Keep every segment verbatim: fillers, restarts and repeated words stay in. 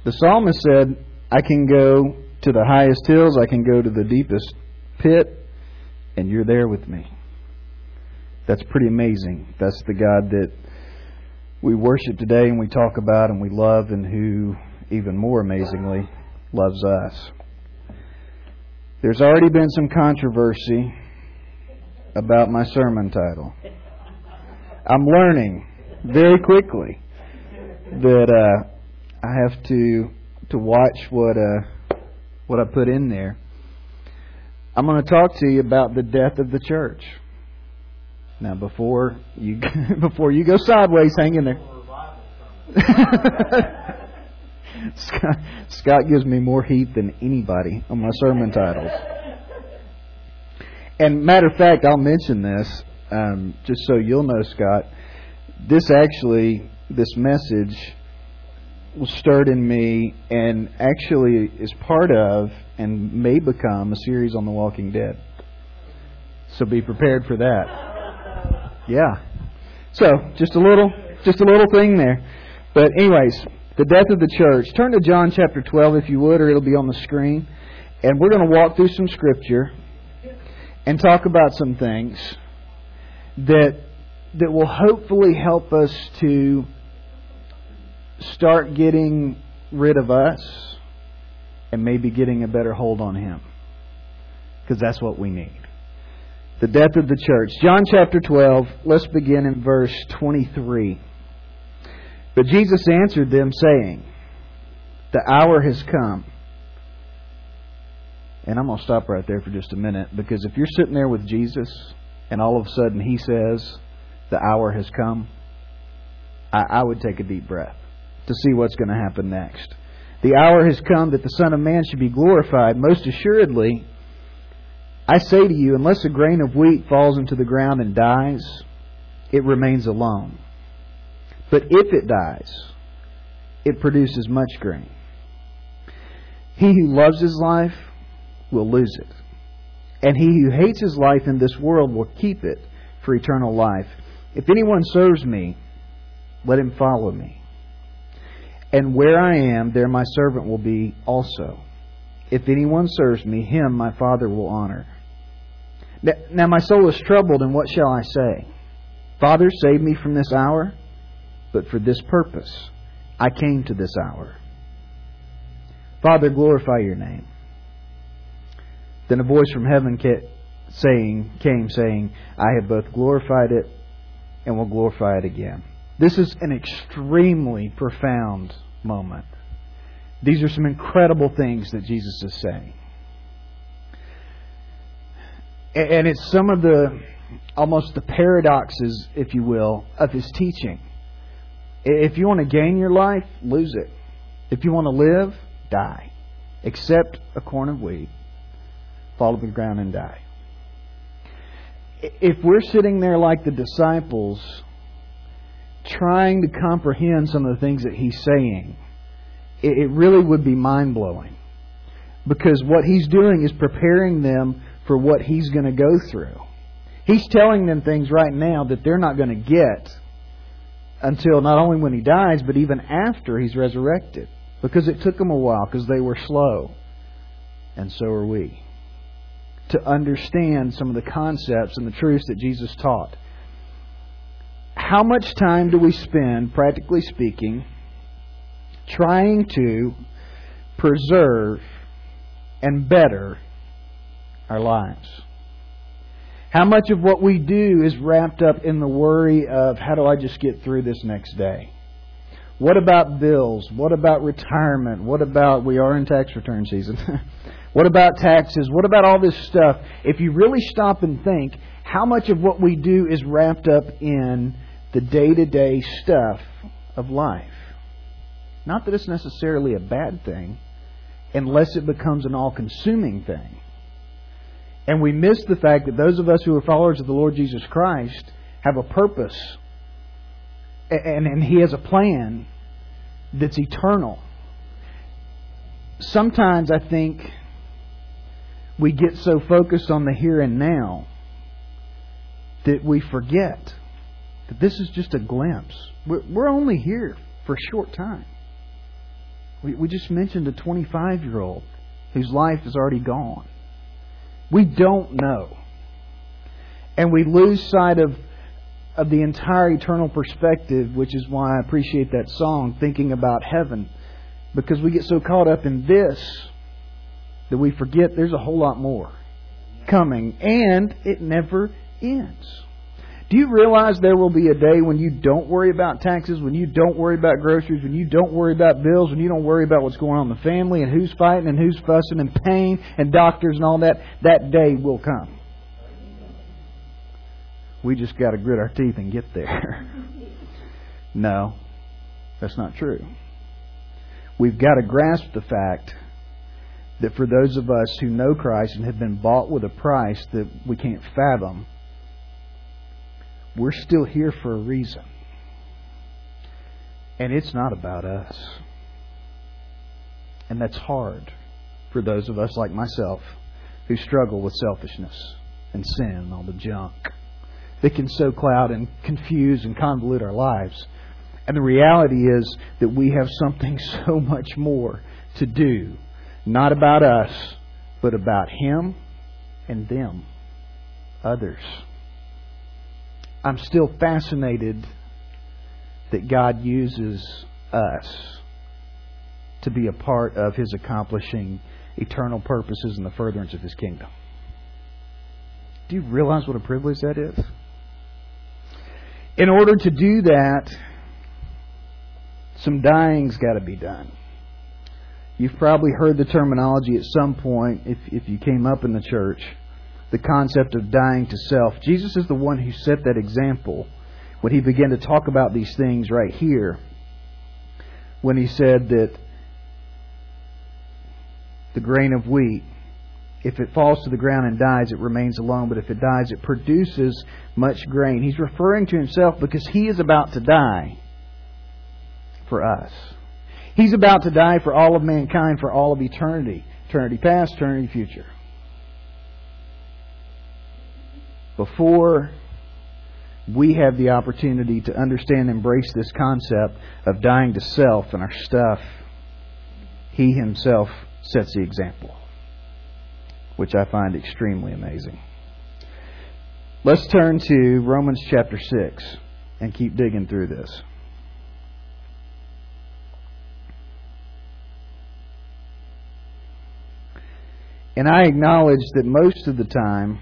The psalmist said, I can go to the highest hills, I can go to the deepest pit, and you're there with me. That's pretty amazing. That's the God that we worship today and we talk about and we love, and who, even more amazingly, loves us. There's already been some controversy about my sermon title. I'm learning very quickly that uh, I have to to watch what uh, what I put in there. I'm going to talk to you about the death of the church. Now, before you before you go sideways, hang in there. Scott, Scott gives me more heat than anybody on my sermon titles. And matter of fact, I'll mention this um, just so you'll know, Scott. This actually, this message was stirred in me and actually is part of and may become a series on The Walking Dead. So be prepared for that. Yeah. So just a little, just a little thing there. But anyways, the death of the church. Turn to John chapter twelve if you would, or it'll be on the screen. And we're going to walk through some scripture and talk about some things that that will hopefully help us to start getting rid of us and maybe getting a better hold on Him. Because that's what we need. The death of the church. John chapter twelve, let's begin in verse twenty-three. But Jesus answered them, saying, the hour has come. And I'm going to stop right there for just a minute, because if you're sitting there with Jesus and all of a sudden He says, the hour has come, I, I would take a deep breath to see what's going to happen next. The hour has come that the Son of Man should be glorified. Most assuredly, I say to you, unless a grain of wheat falls into the ground and dies, it remains alone. But if it dies, it produces much grain. He who loves his life will lose it. And he who hates his life in this world will keep it for eternal life. If anyone serves me, let him follow me. And where I am, there my servant will be also. If anyone serves me, him my Father will honor. Now my soul is troubled, and what shall I say? Father, save me from this hour. But for this purpose I came to this hour. Father, glorify your name. Then a voice from heaven came saying, came saying, I have both glorified it and will glorify it again. This is an extremely profound moment. These are some incredible things that Jesus is saying. And it's some of the, almost the paradoxes, if you will, of His teaching. If you want to gain your life, lose it. If you want to live, die. Accept a corn of wheat, fall to the ground and die. If we're sitting there like the disciples, trying to comprehend some of the things that He's saying, it really would be mind-blowing. Because what He's doing is preparing them for what He's going to go through. He's telling them things right now that they're not going to get until not only when He dies, but even after He's resurrected. Because it took them a while, because they were slow. And so are we. To understand some of the concepts and the truths that Jesus taught. How much time do we spend, practically speaking, trying to preserve and better our lives? How much of what we do is wrapped up in the worry of, how do I just get through this next day? What about bills? What about retirement? What about, we are in tax return season. What about taxes? What about all this stuff? If you really stop and think, how much of what we do is wrapped up in the day-to-day stuff of life? Not that it's necessarily a bad thing, unless it becomes an all-consuming thing. And we miss the fact that those of us who are followers of the Lord Jesus Christ have a purpose. And, and He has a plan that's eternal. Sometimes I think we get so focused on the here and now that we forget that this is just a glimpse. We're, we're only here for a short time. We, we just mentioned a twenty-five-year-old whose life is already gone. We don't know. And we lose sight of, of the entire eternal perspective, which is why I appreciate that song, Thinking About Heaven. Because we get so caught up in this that we forget there's a whole lot more coming. And it never ends. Do you realize there will be a day when you don't worry about taxes, when you don't worry about groceries, when you don't worry about bills, when you don't worry about what's going on in the family and who's fighting and who's fussing and pain and doctors and all that? That day will come. We just got to grit our teeth and get there. No, that's not true. We've got to grasp the fact that for those of us who know Christ and have been bought with a price that we can't fathom, we're still here for a reason. And it's not about us. And that's hard for those of us like myself who struggle with selfishness and sin and all the junk that can so cloud and confuse and convolute our lives. And the reality is that we have something so much more to do. Not about us, but about Him and them. Others. I'm still fascinated that God uses us to be a part of His accomplishing eternal purposes in the furtherance of His kingdom. Do you realize what a privilege that is? In order to do that, some dying's got to be done. You've probably heard the terminology at some point, if, if you came up in the church, the concept of dying to self. Jesus is the one who set that example when He began to talk about these things right here. When He said that the grain of wheat, if it falls to the ground and dies, it remains alone. But if it dies, it produces much grain. He's referring to Himself because He is about to die for us. He's about to die for all of mankind, for all of eternity. Eternity past, eternity future. Before we have the opportunity to understand and embrace this concept of dying to self and our stuff, He Himself sets the example, which I find extremely amazing. Let's turn to Romans chapter six and keep digging through this. And I acknowledge that most of the time,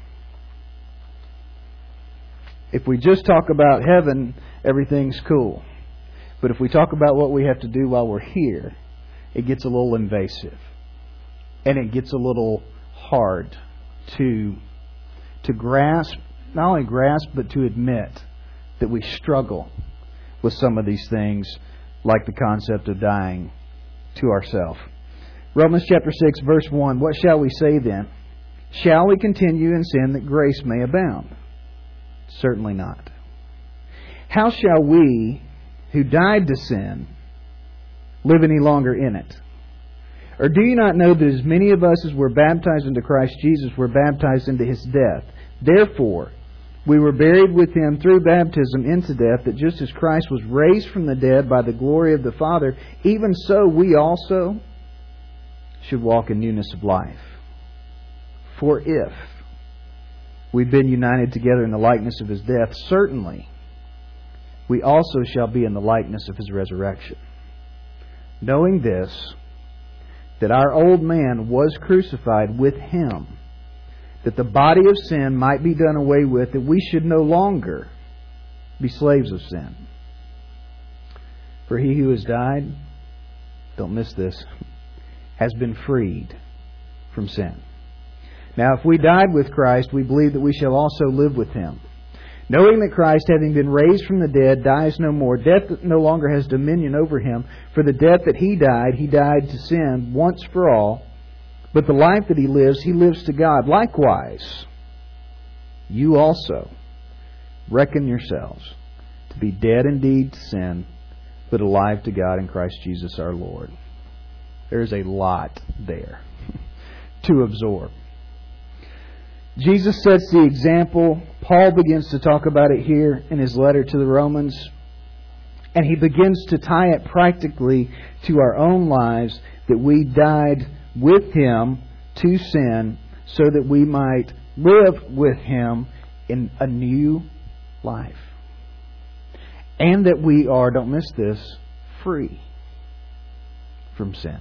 if we just talk about heaven, everything's cool. But if we talk about what we have to do while we're here, it gets a little invasive. And it gets a little hard to, to grasp, not only grasp, but to admit that we struggle with some of these things, like the concept of dying to ourselves. Romans chapter six, verse one, what shall we say then? Shall we continue in sin that grace may abound? Certainly not. How shall we, who died to sin, live any longer in it? Or do you not know that as many of us as were baptized into Christ Jesus were baptized into His death? Therefore, we were buried with Him through baptism into death, that just as Christ was raised from the dead by the glory of the Father, even so we also should walk in newness of life. For if we've been united together in the likeness of His death, certainly we also shall be in the likeness of His resurrection. Knowing this, that our old man was crucified with Him, that the body of sin might be done away with, that we should no longer be slaves of sin. For he who has died, don't miss this, has been freed from sin. Now, if we died with Christ, we believe that we shall also live with Him. Knowing that Christ, having been raised from the dead, dies no more, death no longer has dominion over Him. For the death that He died, He died to sin once for all. But the life that He lives, He lives to God. Likewise, you also reckon yourselves to be dead indeed to sin, but alive to God in Christ Jesus our Lord. There's a lot there to absorb. Jesus sets the example. Paul begins to talk about it here in his letter to the Romans. And He begins to tie it practically to our own lives, that we died with Him to sin so that we might live with Him in a new life. And that we are, don't miss this, free from sin.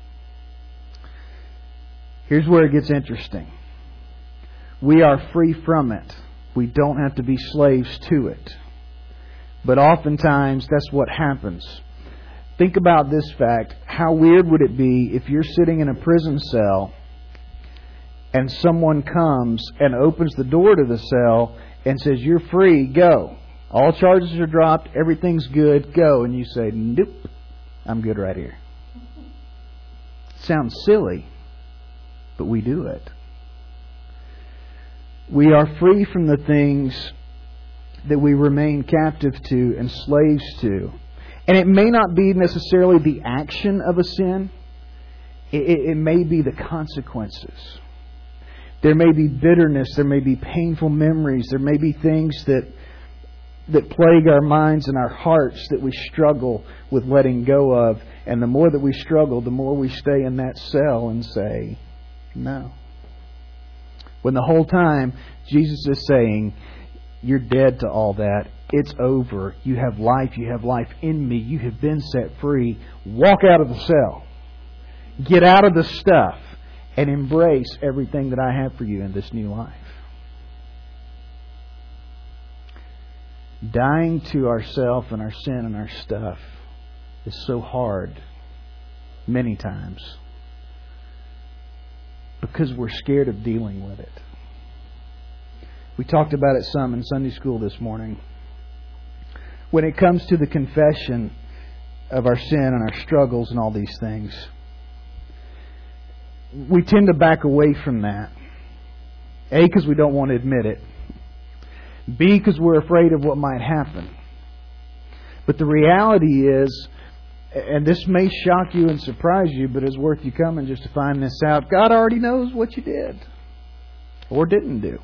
Here's where it gets interesting. We are free from it. We don't have to be slaves to it. But oftentimes that's what happens. Think about this fact. How weird would it be if you're sitting in a prison cell and someone comes and opens the door to the cell and says, "You're free, go. All charges are dropped, everything's good, go." And you say, "Nope, I'm good right here." Sounds silly, but we do it. We are free from the things that we remain captive to and slaves to. And it may not be necessarily the action of a sin. It, it, it may be the consequences. There may be bitterness. There may be painful memories. There may be things that that plague our minds and our hearts that we struggle with letting go of. And the more that we struggle, the more we stay in that cell and say, no. When the whole time Jesus is saying, you're dead to all that. It's over. You have life. You have life in me. You have been set free. Walk out of the cell. Get out of the stuff and embrace everything that I have for you in this new life. Dying to ourself and our sin and our stuff is so hard many times because we're scared of dealing with it. We talked about it some in Sunday school this morning. When it comes to the confession of our sin and our struggles and all these things, we tend to back away from that. A, because we don't want to admit it. B, because we're afraid of what might happen. But the reality is, and this may shock you and surprise you, but it's worth you coming just to find this out. God already knows what you did or didn't do.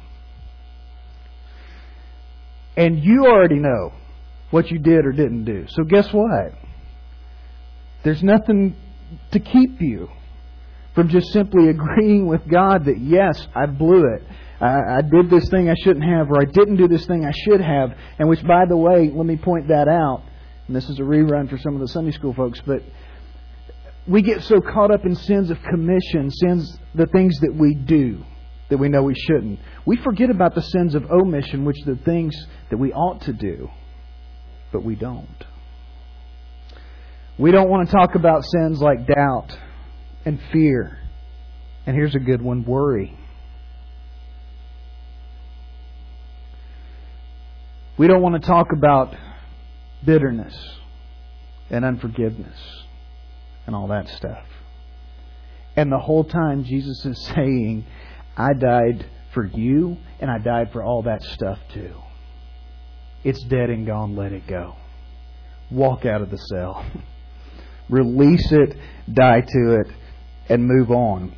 And you already know what you did or didn't do. So guess what? There's nothing to keep you from just simply agreeing with God that, yes, I blew it. I, I did this thing I shouldn't have, or I didn't do this thing I should have. And which, by the way, let me point that out. And this is a rerun for some of the Sunday school folks, but we get so caught up in sins of commission, sins, the things that we do that we know we shouldn't. We forget about the sins of omission, which are the things that we ought to do, but we don't. We don't want to talk about sins like doubt and fear. And here's a good one, worry. We don't want to talk about bitterness and unforgiveness and all that stuff. And the whole time Jesus is saying, I died for you and I died for all that stuff too. It's dead and gone. Let it go. Walk out of the cell. Release it, die to it, and move on.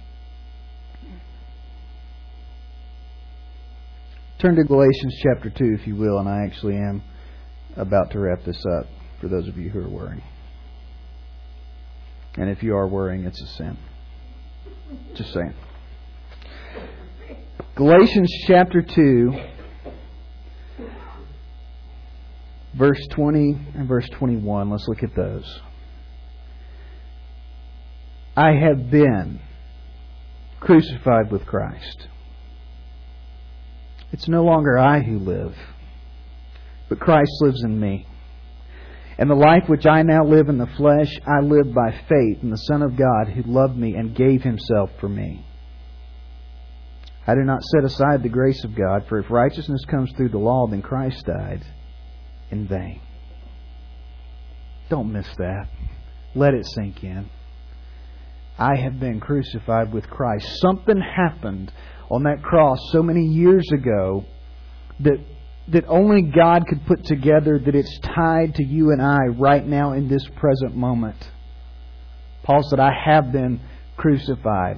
Turn to Galatians chapter two, if you will, and I actually am about to wrap this up for those of you who are worrying. And if you are worrying, it's a sin. Just saying. Galatians chapter two, verse twenty and verse twenty-one. Let's look at those. I have been crucified with Christ. It's no longer I who live, but Christ lives in me. And the life which I now live in the flesh, I live by faith in the Son of God who loved me and gave Himself for me. I do not set aside the grace of God, for if righteousness comes through the law, then Christ died in vain. Don't miss that. Let it sink in. I have been crucified with Christ. Something happened on that cross so many years ago that that only God could put together, that it's tied to you and I right now in this present moment. Paul said, I have been crucified.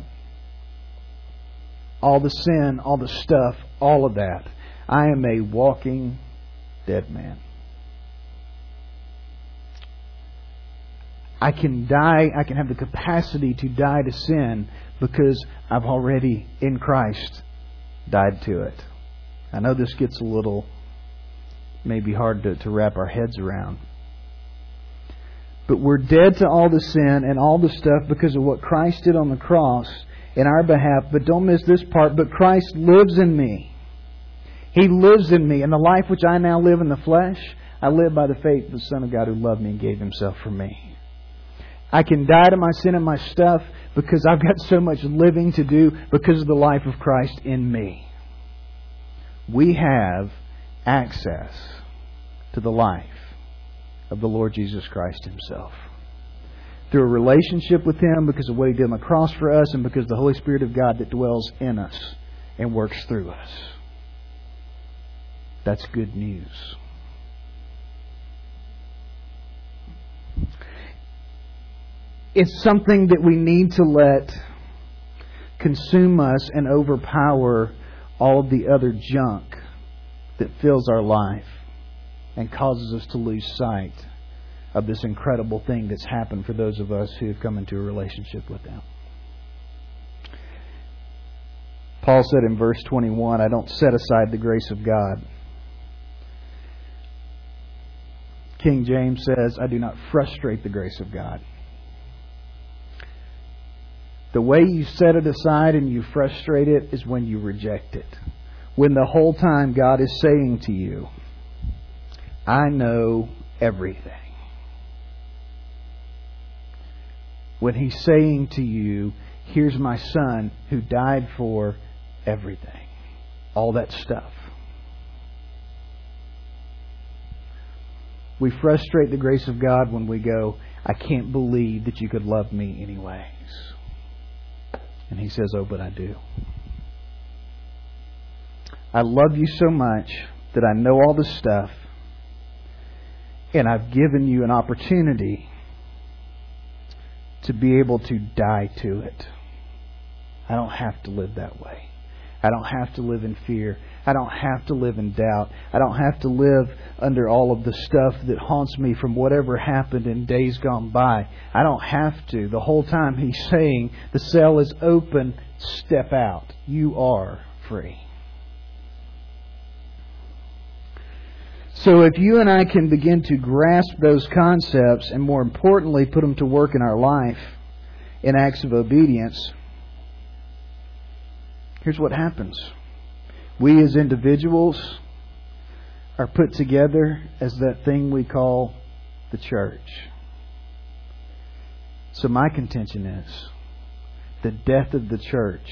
All the sin, all the stuff, all of that. I am a walking dead man. I can die, I can have the capacity to die to sin because I've already, in Christ, died to it. I know this gets a little, maybe hard to, to wrap our heads around. But we're dead to all the sin and all the stuff because of what Christ did on the cross in our behalf. But don't miss this part. But Christ lives in me. He lives in me. And the life which I now live in the flesh, I live by the faith of the Son of God who loved me and gave Himself for me. I can die to my sin and my stuff because I've got so much living to do because of the life of Christ in me. We have access to the life of the Lord Jesus Christ Himself. Through a relationship with Him because of what He did on the cross for us and because of the Holy Spirit of God that dwells in us and works through us. That's good news. It's something that we need to let consume us and overpower all of the other junk that fills our life and causes us to lose sight of this incredible thing that's happened for those of us who have come into a relationship with Him. Paul said in verse twenty-one, I don't set aside the grace of God. King James says, I do not frustrate the grace of God. The way you set it aside and you frustrate it is when you reject it. When the whole time God is saying to you, I know everything. When He's saying to you, here's my Son who died for everything. All that stuff. We frustrate the grace of God when we go, I can't believe that you could love me anyways. And He says, oh, but I do. I love you so much that I know all this stuff. And I've given you an opportunity to be able to die to it. I don't have to live that way. I don't have to live in fear. I don't have to live in doubt. I don't have to live under all of the stuff that haunts me from whatever happened in days gone by. I don't have to. The whole time He's saying, the cell is open, step out. You are free. So if you and I can begin to grasp those concepts and more importantly put them to work in our life in acts of obedience, here's what happens. We as individuals are put together as that thing we call the church. So my contention is the death of the church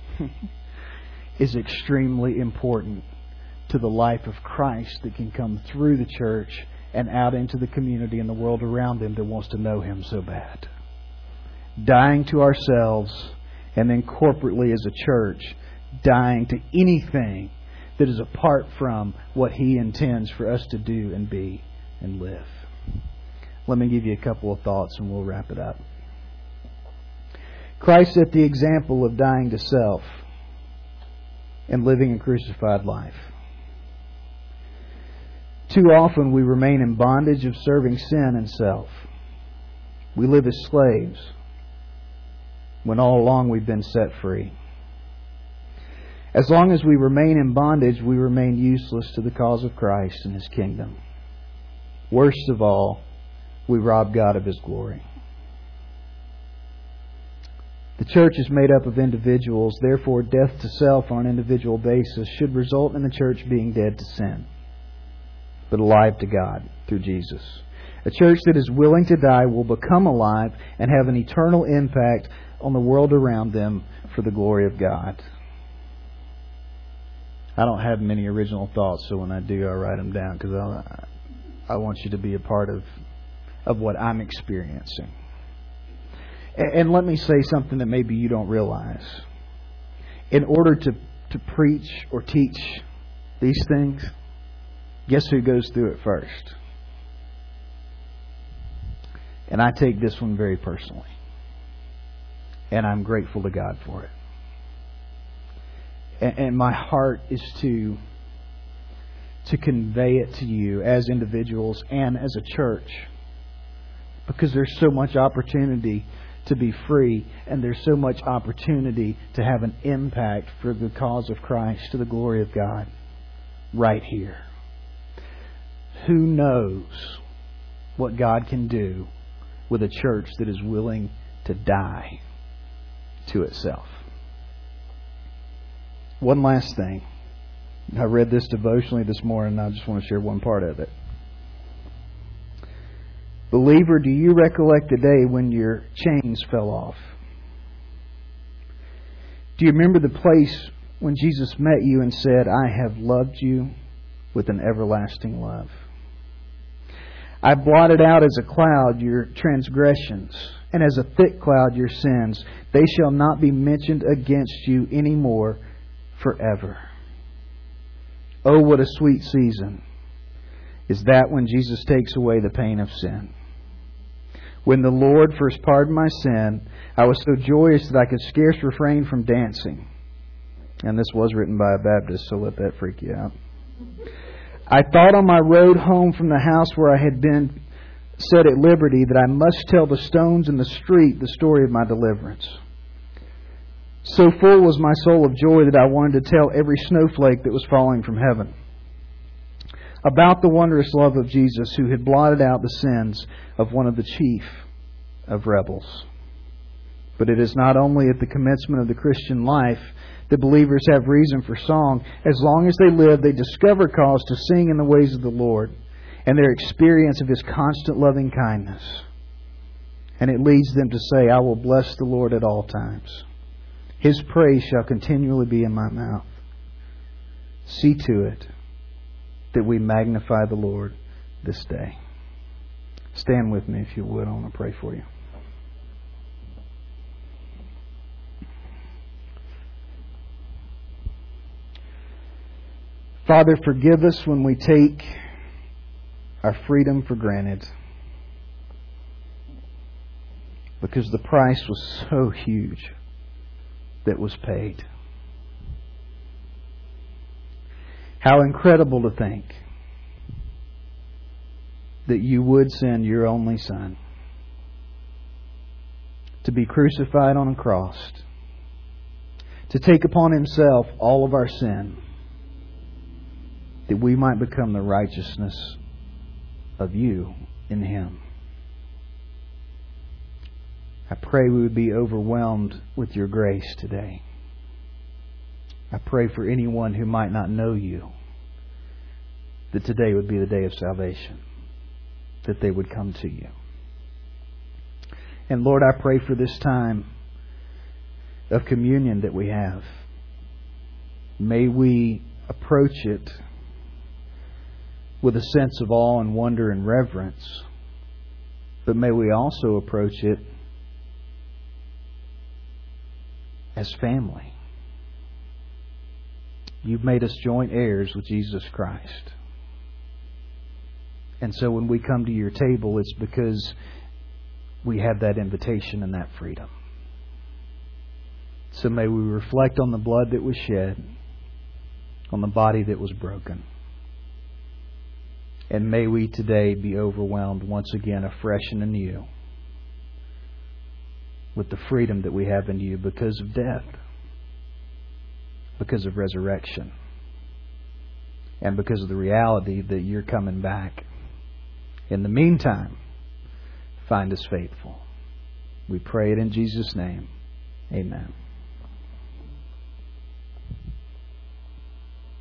is extremely important to the life of Christ that can come through the church and out into the community and the world around them that wants to know Him so bad. Dying to ourselves and then corporately as a church, dying to anything that is apart from what He intends for us to do and be and live. Let me give you a couple of thoughts and we'll wrap it up. Christ set the example of dying to self and living a crucified life. Too often we remain in bondage of serving sin and self. We live as slaves when all along we've been set free. As long as we remain in bondage, we remain useless to the cause of Christ and His kingdom. Worst of all, we rob God of His glory. The church is made up of individuals. Therefore, death to self on an individual basis should result in the church being dead to sin, but alive to God through Jesus. A church that is willing to die will become alive and have an eternal impact on the world around them for the glory of God. I don't have many original thoughts, so when I do, I write them down because I, I want you to be a part of, of what I'm experiencing. And, and let me say something that maybe you don't realize. In order to, to preach or teach these things, guess who goes through it first? And I take this one very personally. And I'm grateful to God for it. And, and my heart is to, to convey it to you as individuals and as a church. Because there's so much opportunity to be free, and there's so much opportunity to have an impact for the cause of Christ, to the glory of God, right here. Who knows what God can do with a church that is willing to die to itself? One last thing. I read this devotionally this morning, and I just want to share one part of it. Believer, do you recollect the day when your chains fell off? Do you remember the place when Jesus met you and said, I have loved you with an everlasting love? I blotted out as a cloud your transgressions, and as a thick cloud your sins. They shall not be mentioned against you any more forever. Oh, what a sweet season is that when Jesus takes away the pain of sin. When the Lord first pardoned my sin, I was so joyous that I could scarce refrain from dancing. And this was written by a Baptist, so let that freak you out. I thought on my road home from the house where I had been set at liberty that I must tell the stones in the street the story of my deliverance. So full was my soul of joy that I wanted to tell every snowflake that was falling from heaven about the wondrous love of Jesus, who had blotted out the sins of one of the chief of rebels. But it is not only at the commencement of the Christian life that believers have reason for song. As long as they live, they discover cause to sing in the ways of the Lord and their experience of His constant loving kindness. And it leads them to say, I will bless the Lord at all times. His praise shall continually be in my mouth. See to it that we magnify the Lord this day. Stand with me if you would. I want to pray for you. Father, forgive us when we take our freedom for granted, because the price was so huge that was paid. How incredible to think that you would send your only Son to be crucified on a cross, to take upon Himself all of our sin, that we might become the righteousness of you in Him. I pray we would be overwhelmed with your grace today. I pray for anyone who might not know you, that today would be the day of salvation, that they would come to you. And Lord, I pray for this time of communion that we have. May we approach it with a sense of awe and wonder and reverence, but may we also approach it as family. You've made us joint heirs with Jesus Christ. And so when we come to your table, it's because we have that invitation and that freedom. So may we reflect on the blood that was shed, on the body that was broken. And may we today be overwhelmed once again, afresh and anew, with the freedom that we have in you because of death, because of resurrection, and because of the reality that you're coming back. In the meantime, find us faithful. We pray it in Jesus' name. Amen.